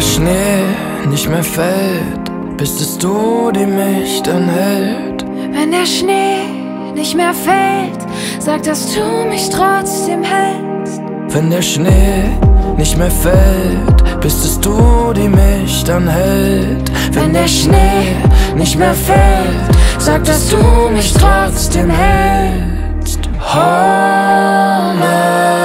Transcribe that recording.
Schnee nicht mehr fällt, bist es du, die mich dann hält. Wenn der Schnee nicht mehr fällt, sag, dass du mich trotzdem hältst. Wenn der Schnee nicht mehr fällt, bist es du, die mich dann hält. Wenn der Schnee nicht mehr fällt, sag, dass du mich trotzdem hältst. Homer.